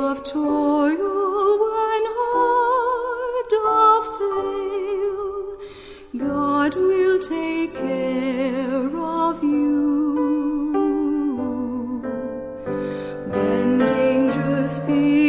of toil when hard doth fail, God will take care of you. When dangers fear